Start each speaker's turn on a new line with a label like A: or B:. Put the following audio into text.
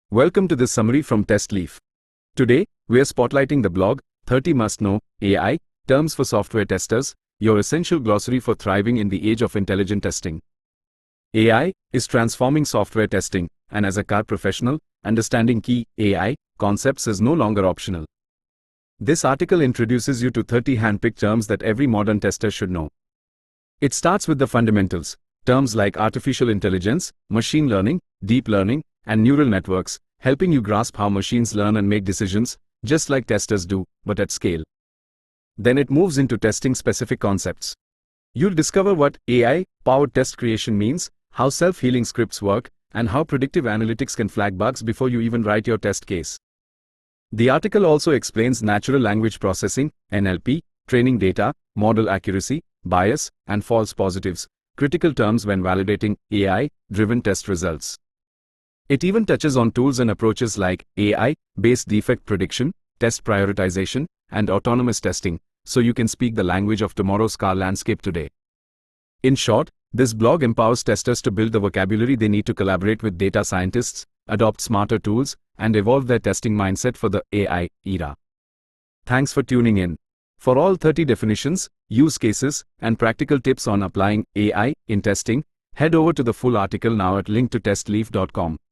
A: Welcome to this summary from TestLeaf. Today, we are spotlighting the blog 30 Must Know AI Terms for Software Testers, your essential glossary for thriving in the age of intelligent testing. AI is transforming software testing, and as a car professional, understanding key AI concepts is no longer optional. This article introduces you to 30 handpicked terms that every modern tester should know. It starts with the fundamentals, terms like artificial intelligence, machine learning, deep learning, and neural networks, helping you grasp how machines learn and make decisions, just like testers do, but at scale. Then it moves into testing-specific concepts. You'll discover what AI-powered test creation means, how self-healing scripts work, and how predictive analytics can flag bugs before you even write your test case. The article also explains natural language processing, NLP, training data, model accuracy, bias, and false positives, critical terms when validating AI-driven test results. It even touches on tools and approaches like AI-based defect prediction, test prioritization, and autonomous testing, so you can speak the language of tomorrow's car landscape today. In short, this blog empowers testers to build the vocabulary they need to collaborate with data scientists, adopt smarter tools, and evolve their testing mindset for the AI era. Thanks for tuning in. For all 30 definitions, use cases, and practical tips on applying AI in testing, head over to the full article now at link to testleaf.com.